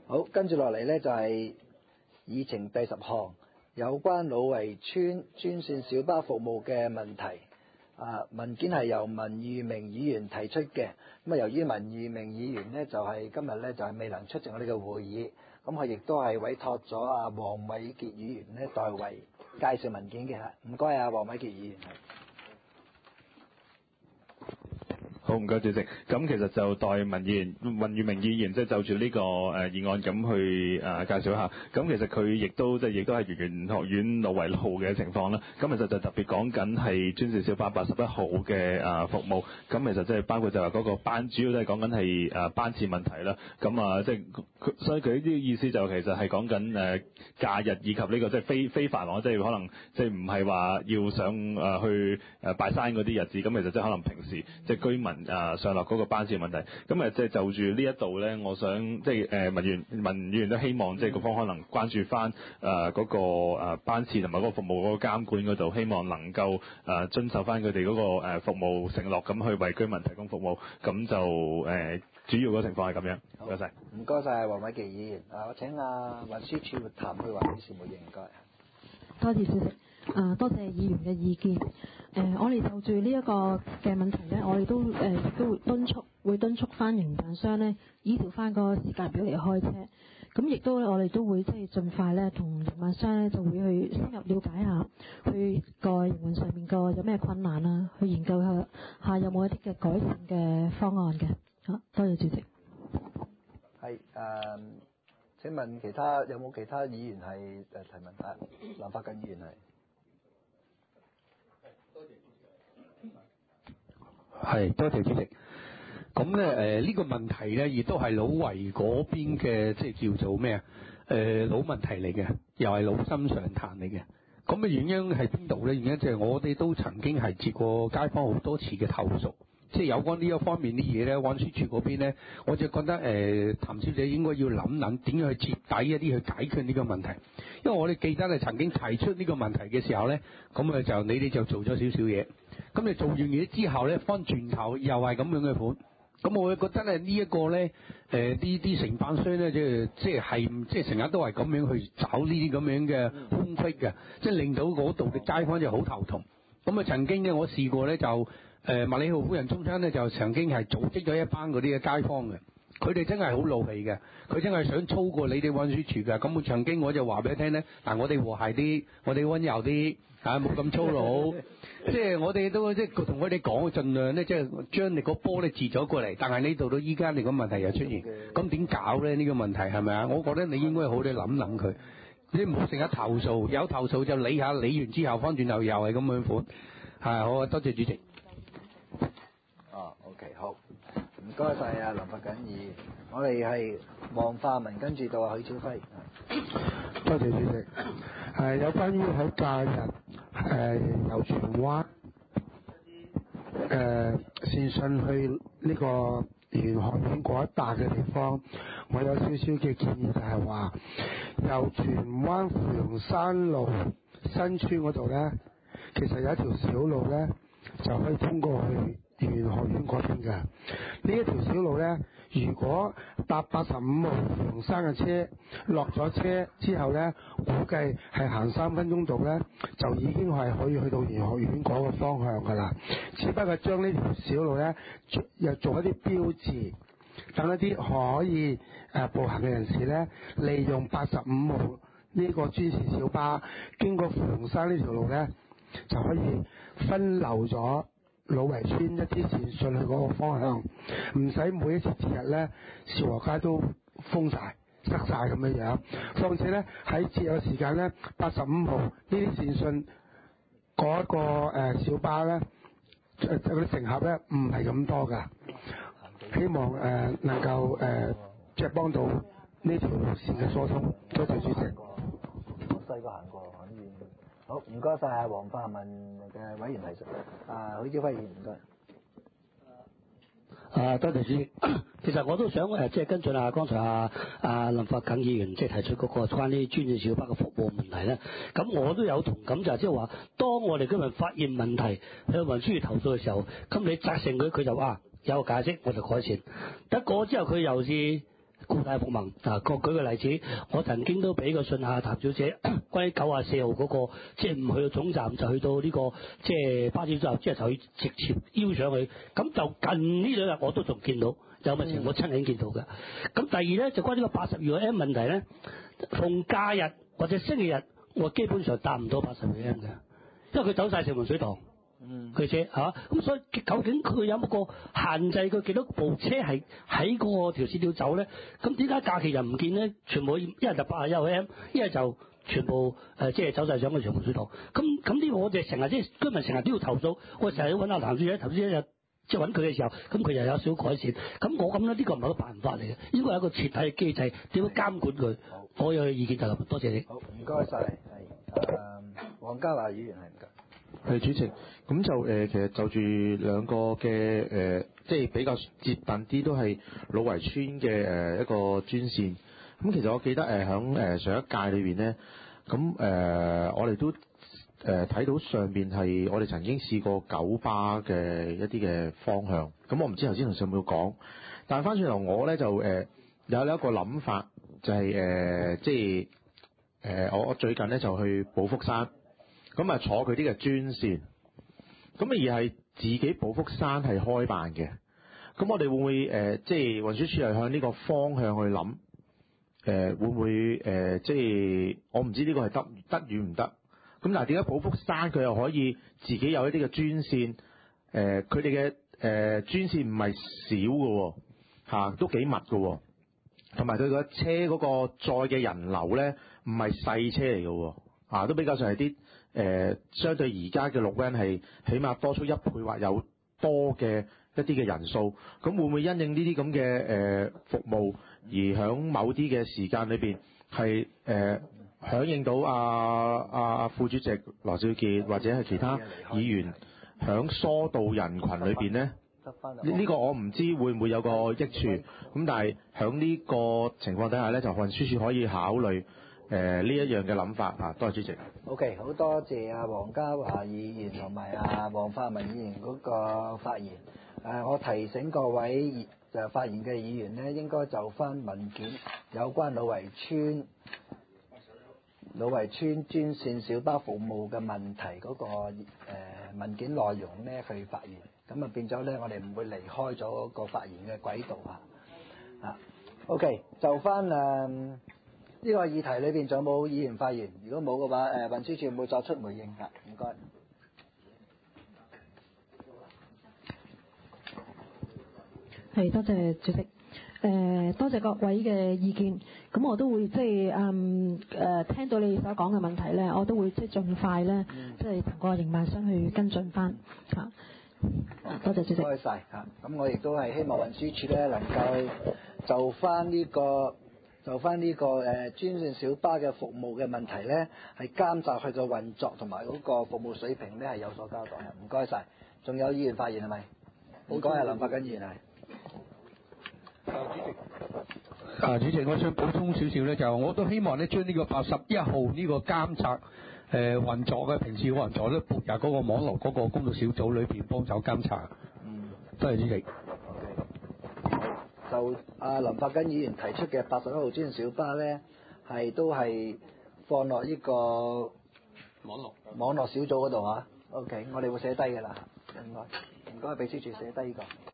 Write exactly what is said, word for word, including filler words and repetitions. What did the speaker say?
好，跟住落嚟呢，就係議程第十項，有關老圍村專線小巴服務嘅問題。啊，文件係由文裕明議員提出嘅。咁啊，由於文裕明議員呢，就係、是、今日呢，就係、是、未能出席我哋嘅會議，咁佢亦都係委託咗阿黃偉傑議員呢代為介紹文件嘅嚇。唔該啊，黃偉傑議員。 好，唔該主席。咁其實就代文議員、文裕明議員即係就住呢個誒議案咁去誒介紹一下。咁其實佢亦都即係亦都係圓玄學院老圍路嘅情況啦。咁其實就特別講緊係專線小巴八十一號嘅誒服務。咁其實即係包括就係嗰個班，主要都係講緊係誒班次問題啦。咁啊，即係所以佢呢啲意思就其實係講緊誒假日以及呢個即係非非繁忙，即係可能即係唔係話要上誒去誒拜山嗰啲日子。咁其實即係可能平時即係居民啊，上落嗰個班次問題，咁誒即係就住呢一度咧，我想即係誒文員文議員都希望即係各方可能關注翻誒嗰個誒班次同埋嗰個服務嗰個監管嗰度，希望能夠誒遵守翻佢哋嗰個誒服務承諾，咁去為居民提供服務，咁就誒主要嗰個情況係咁樣。唔該晒。 唔該晒，黃偉傑議員。啊，我請啊運輸署譚佩華女士會應唔該。 多謝主席。啊，多謝議員嘅意見。誒、呃，我哋就住呢一個嘅問題咧，我哋都誒亦、呃、都會敦促，會敦促翻營辦商咧，依照翻個時間表嚟開車。咁亦都我哋都會即係盡快咧，同營辦商咧就會去深入了解下，去個營運上面個有咩困難啊，去研究下下有冇一啲嘅改善嘅方案嘅。好，多謝主席。 係誒、呃，請問其他有冇其他議員係誒提問？啊，林發緊議員係。 係，多謝主席。咁咧誒呢個問題咧，亦都係老圍嗰邊嘅，即係叫做咩啊？誒老問題嚟嘅，又係老生常談嚟嘅。咁嘅原因係邊度咧？原因就係我哋都曾經係接過街坊好多次嘅投訴，即係有關呢一方面啲嘢咧，運輸署嗰邊咧，我就覺得誒、呃、譚小姐應該要諗諗點樣去徹底一啲去解決呢個問題。因為我哋記得係曾經提出呢個問題嘅時候咧，咁啊就你哋就做咗少少嘢。咁你做完嘢之後咧，翻轉頭又係咁樣嘅款。咁我覺得咧呢一個咧，誒呢啲承辦商咧，即係即係係即係成日都係咁樣去找呢啲咁樣嘅空隙嘅，即係令到嗰度嘅街坊就好頭痛。咁啊曾經咧我試過咧就誒麥理浩夫人中心咧就曾經係組織咗一班嗰啲嘅街坊嘅，佢哋真係好怒氣嘅，佢真係想操過你哋運輸署嘅。咁我曾經我就話俾你聽咧，嗱我哋和諧啲，我哋溫柔啲，嚇冇咁粗魯。即係我哋都即係同佢哋講，盡量咧即係將你個波咧截咗過嚟。但係呢度到依家你個問題又出現，咁點搞咧？呢個問題係咪啊？我覺得你應該好啲諗諗佢，你唔好成日投訴，有投訴就理下，理完之後翻轉頭又係咁樣款。係好啊，多謝主席。 哦 ，OK， 好，唔該晒啊林發緊議員。我哋係黃化文，跟住到啊許超輝。 多謝主席。係有關於喺假日誒由荃灣誒線順去呢個玄學院嗰一帶嘅地方，我有少少嘅建議就係話，由荃灣芙蓉山路新村嗰度咧，其實有一條小路咧就可以通過去玄學院嗰邊嘅。呢一條小路咧，如果搭八十五號芙蓉山嘅車落咗車之後咧，估計係行三分鐘度咧，就已經係可以去到玄學院嗰個方向㗎啦。只不過將呢條小路咧，又做一啲標誌，等一啲可以誒、呃、步行嘅人士咧，利用八十五號呢個專線小巴經過芙蓉山呢條路咧，就可以分流咗老圍村一啲線順去嗰個方向，唔使每一次節日咧，兆和街都封晒塞晒咁樣樣。況且咧喺節日時間咧，八十五號呢啲線順嗰個誒、呃、小巴咧，誒嗰啲乘客咧唔係咁多㗎。希望誒、呃、能夠誒即係幫到呢條路線嘅疏通。多謝主席。 我細個行過很遠。好，唔該晒啊黃化文嘅委員提述。啊許超輝議員唔該。 啊，多謝主席。其實我都想誒，即係跟進啊，剛才啊啊林發緊議員即係提出嗰個關於專線小巴嘅服務問題咧。咁我都有同感，就係即係話，當我哋今日發現問題向運輸署投訴嘅時候，咁你責成佢，佢就啊有個解釋，我就改善。得過之後佢又是固大復盟啊，個舉個例子，我曾經都俾個信下譚小姐，關於九啊四號嗰個，即係唔去到總站就去到呢、這個即係巴士站，之後就去直接邀上去。咁就近呢兩日我都仲見到有乜情況，我親眼見到嘅。咁第二咧就關於個八十二個 M 問題咧，逢假日或者星期日，我基本上搭唔到八十二 M 嘅，因為佢走晒城門水塘。嗯，佢車嚇，咁、啊、所以究竟佢有冇個限制？佢幾多部車係喺嗰個條線要走咧？咁點解假期人唔見咧？全部一係就八十一 M， 一係就全部誒、呃、即係走晒上個長門水塘。咁咁呢個我哋成日即係居民成日都要投訴，我成日要揾阿譚小姐，譚小姐又即係揾佢嘅時候，咁佢又有少少改善。咁我咁咧，呢、這個唔係個辦法嚟嘅，應該係一個徹底嘅機制，點樣監管佢？我有意見就咁，多謝你。 好，唔該晒，係誒黃家華議員係唔該。 係主席，咁就誒、呃、其實就住兩個嘅誒、呃，即係比較接近啲，都係老圍村嘅誒、呃、一個專線。咁其實我記得誒響誒上一屆裏邊咧，咁誒、呃、我哋都誒睇、呃、到上邊係我哋曾經試過九巴嘅一啲嘅方向。咁我唔知頭先同上有冇講，但係翻轉頭我咧就誒、呃、有一個諗法，就係、是、誒、呃、即係誒、呃、我我最近咧就去寶福山。咁啊坐佢啲嘅專線，咁啊而係自己寶福山係開辦嘅，咁我哋會唔會誒、呃、即係運輸署係向呢個方向去諗？誒、呃、會唔會誒、呃、即係我唔知呢個係得得與唔得？咁但係點解寶福山佢又可以自己有一啲嘅專線？誒佢哋嘅誒專線唔係少嘅喎，都幾密嘅喎，同埋佢個車嗰個載嘅人流咧唔係細車嚟嘅喎，啊都比較上係啲。誒、呃，相對而家嘅綠 van 係起碼多出一倍或有多嘅一啲嘅人數，咁會唔會因應呢啲咁嘅誒服務，而響某啲嘅時間裏邊係誒響應到阿阿副主席羅少傑或者係其他議員響疏導人群裏邊咧？呢呢、這個我唔知會唔會有個益處，咁但係響呢個情況底下咧，就運輸署可以考慮。誒呢一樣嘅諗法啊，多謝主席。 OK，好多謝阿黃家華議員同埋阿黃化文議員嗰個發言。誒、啊，我提醒各位就發言嘅議員咧，應該就翻文件有關老圍村老圍村專線小巴服務嘅問題嗰、那個、呃、文件內容咧去發言。咁啊變咗咧，我哋唔會離開咗個發言嘅軌道啊。啊 ，OK， 就翻誒。呢個議題裏邊仲有冇議員發言？如果冇嘅話，誒運輸署會作出回應㗎。唔該。 係，多謝主席。誒、呃，多謝各位嘅意見。咁我都會即係嗯誒、呃、聽到你所講嘅問題咧，我都會即係盡快咧，嗯、即係同個營辦商去跟進翻嚇。多謝主席。唔該曬嚇。咁我亦都係希望運輸署咧能夠就翻呢、這個。就翻呢個誒專線小巴嘅服務嘅問題咧，係監察佢嘅運作同埋嗰個服務水平咧係有所交代。唔該晒。仲有議員發言係咪？唔該，係林發根議員係。 啊，主席，我想補充少少咧，就我都希望咧將呢個八十一號呢個監察誒、呃、運作嘅平時嘅運作咧，撥入嗰個網絡嗰個工作小組裏邊幫手監察。嗯，多謝主席。 就阿林發根議員提出嘅八十一號專線小巴咧，係都係放落呢個網絡網絡小組嗰度啊。OK，我哋會寫低㗎啦。唔該，唔該，秘書處寫低呢個。